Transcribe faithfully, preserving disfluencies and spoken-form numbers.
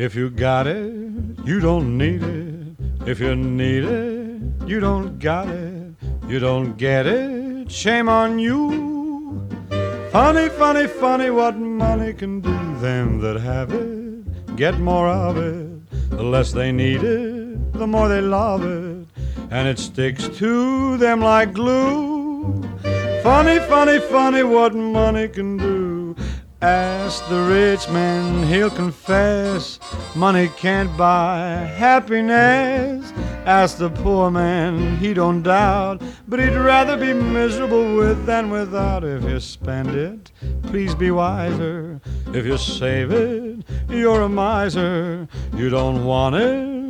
If you got it, you don't need it. If you need it, you don't got it. You don't get it, shame on you. Funny, funny, funny what money can do. Them that have it get more of it. The less they need it, the more they love it, and it sticks to them like glue. Funny, funny, funny what money can do. Ask the rich man, he'll confess money can't buy happiness. Ask the poor man, he don't doubt, but he'd rather be miserable with than without. If you spend it, please be wiser. If you save it, you're a miser. You don't want it,